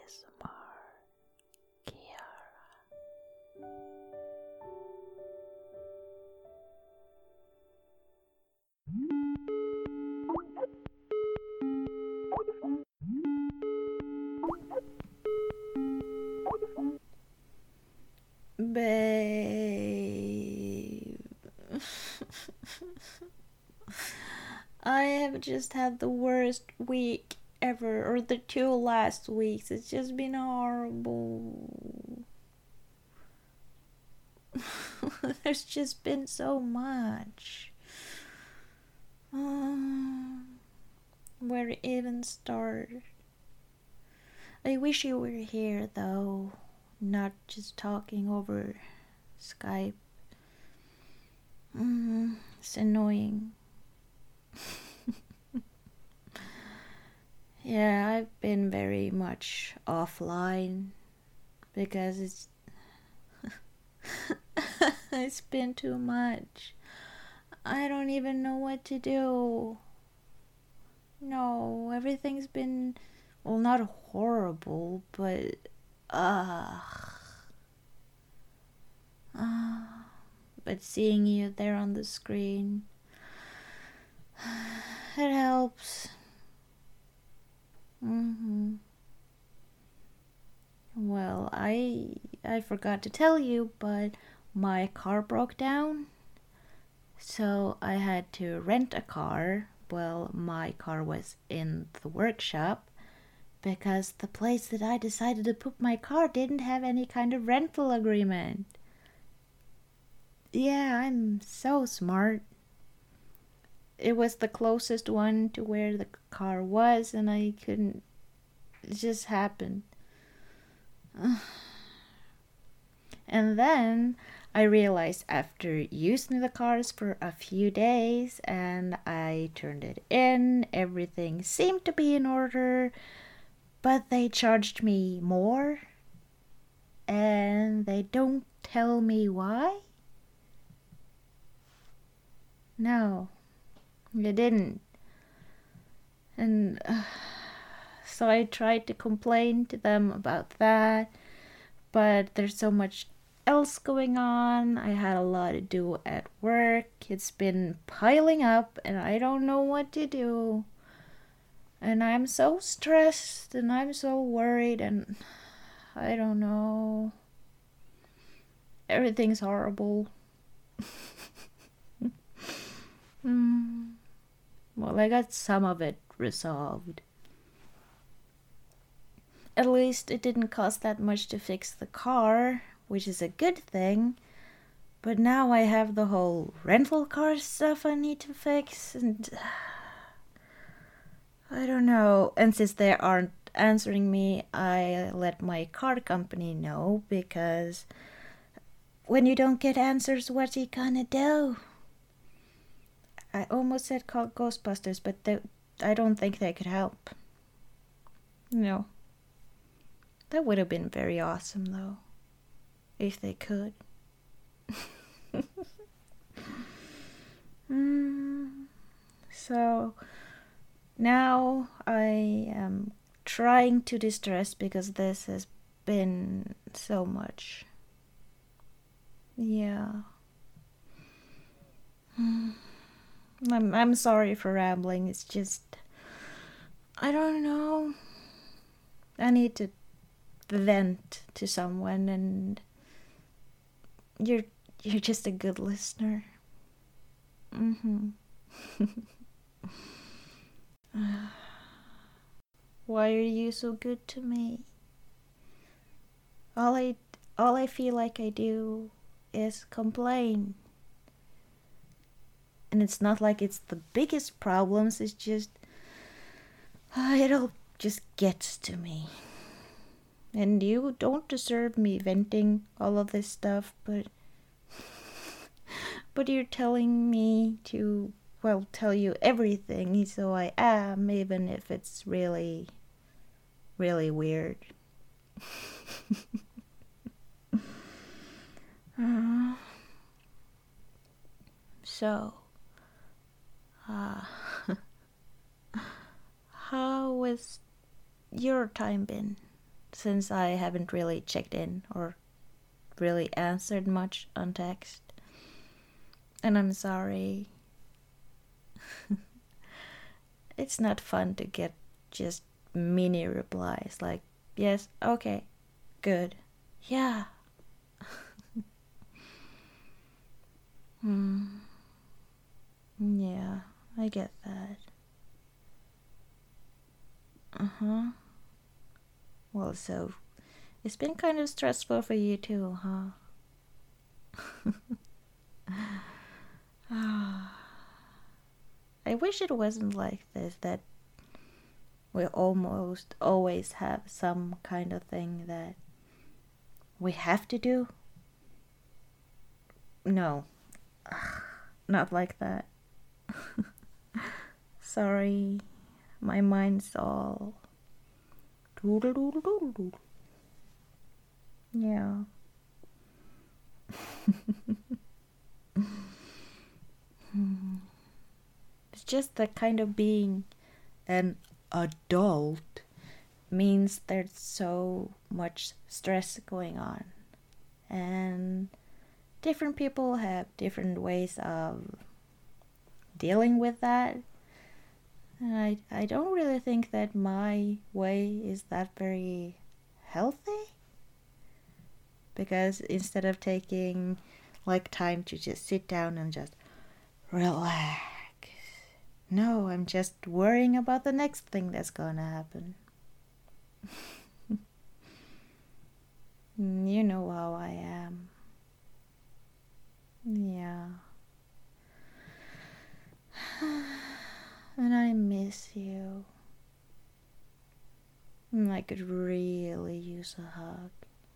ASMR Kiara. Babe. I have just had the worst week ever, or the 2 last weeks. It's just been horrible. There's just been so much. Where to even start? I wish you were here, though, not just talking over Skype. It's annoying. Yeah, I've been very much offline because it's been too much. I don't even know what to do. No, everything's been, well, not horrible, but but seeing you there on the screen, it helps. Well, I forgot to tell you, but my car broke down, so I had to rent a car. Well, my car was in the workshop because the place that I decided to put my car didn't have any kind of rental agreement. Yeah, I'm so smart. It was the closest one to where the car was, and I couldn't. It just happened. And then I realized after using the cars for a few days and I turned it in, everything seemed to be in order, but they charged me more and they don't tell me why. No, they didn't. And so I tried to complain to them about that, but there's so much else going on. I had a lot to do at work. It's been piling up and I don't know what to do. And I'm so stressed and I'm so worried and I don't know. Everything's horrible. Well, I got some of it resolved. At least it didn't cost that much to fix the car, which is a good thing. But now I have the whole rental car stuff I need to fix, and I don't know. And since they aren't answering me, I let my car company know, because when you don't get answers, what you gonna do? I almost said call Ghostbusters, but I don't think they could help. No. That would have been very awesome, though, if they could. So now I am trying to distress because this has been so much. Yeah. I'm sorry for rambling. It's just, I don't know. I need to vent to someone, and you're just a good listener. Why are you so good to me? All I feel like I do is complain. And it's not like it's the biggest problems, it's just it all just gets to me. And you don't deserve me venting all of this stuff, but you're telling me to, well, tell you everything, so I am, even if it's really, really weird. So, how has your time been? since I haven't really checked in or really answered much on text. And I'm sorry. It's not fun to get just mini replies like, yes, okay, good, yeah. Yeah, I get that. Well, so it's been kind of stressful for you too, huh? I wish it wasn't like this, that we almost always have some kind of thing that we have to do. No, not like that. Sorry, my mind's all doodle. Yeah. It's just that kind of being an adult means there's so much stress going on. And different people have different ways of dealing with that. And I don't really think that my way is that very healthy. Because instead of taking like time to just sit down and just relax, no, I'm just worrying about the next thing that's gonna happen. You know how I am. Yeah. And I miss you. And I could really use a hug.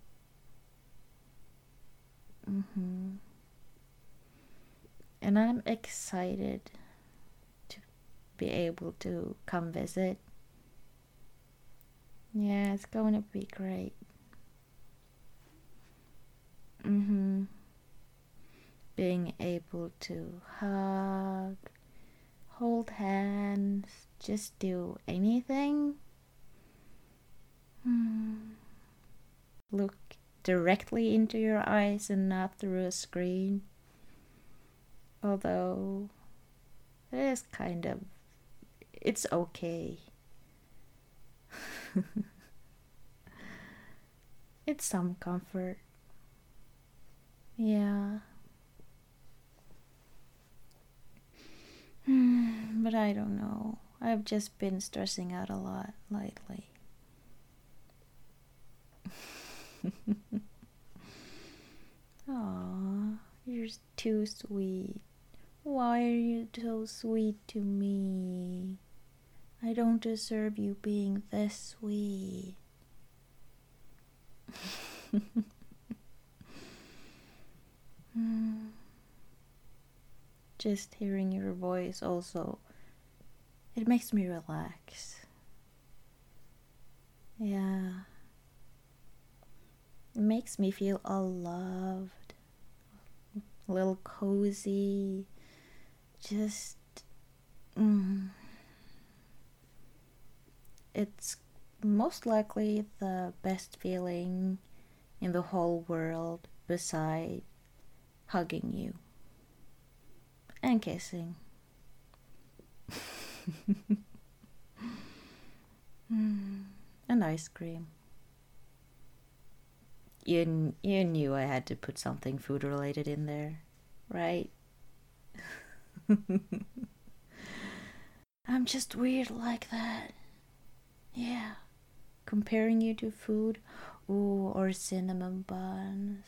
And I'm excited to be able to come visit. Yeah, it's going to be great. Being able to hug, hold hands, just do anything. Look directly into your eyes and not through a screen. Although it is kind of, it's okay. It's some comfort. Yeah. But I don't know. I've just been stressing out a lot lately. Aw, you're too sweet. Why are you so sweet to me? I don't deserve you being this sweet. Just hearing your voice also, it makes me relax. Yeah. It makes me feel all loved, a little cozy, just it's most likely the best feeling in the whole world beside hugging you and kissing. And ice cream. You knew I had to put something food related in there, right? I'm just weird like that. Yeah. Comparing you to food, or cinnamon buns.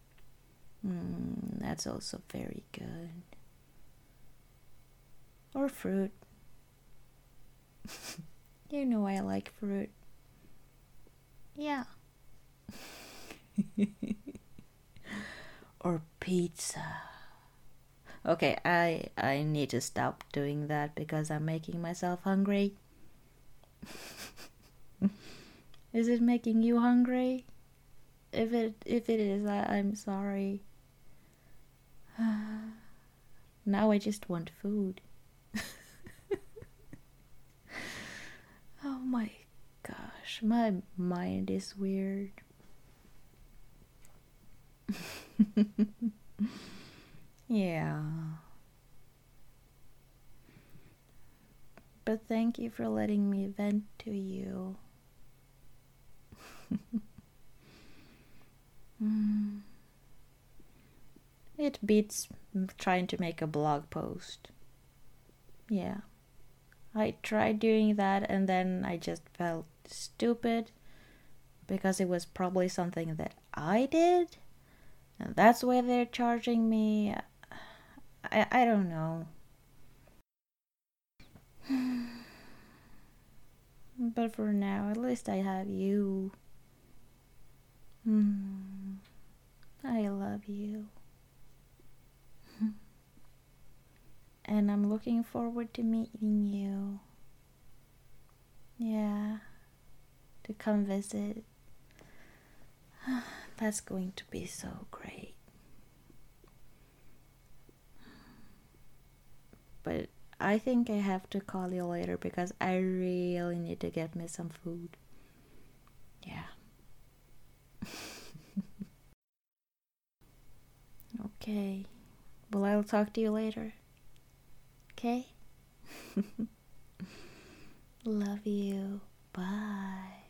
That's also very good. Or fruit. You know I like fruit. Yeah. Or pizza. Okay, I need to stop doing that because I'm making myself hungry. Is it making you hungry? If it is, I'm sorry. Now I just want food. Oh my gosh. gosh, my mind is weird. Yeah. But thank you for letting me vent to you. It beats trying to make a blog post. Yeah. I tried doing that and then I just felt stupid because it was probably something that I did. And that's why they're charging me. I don't know. But for now, at least I have you. I love you. And I'm looking forward to meeting you. Yeah. To come visit. That's going to be so great. But I think I have to call you later because I really need to get me some food. Yeah. Okay. Well, I'll talk to you later. Okay? Love you. Bye.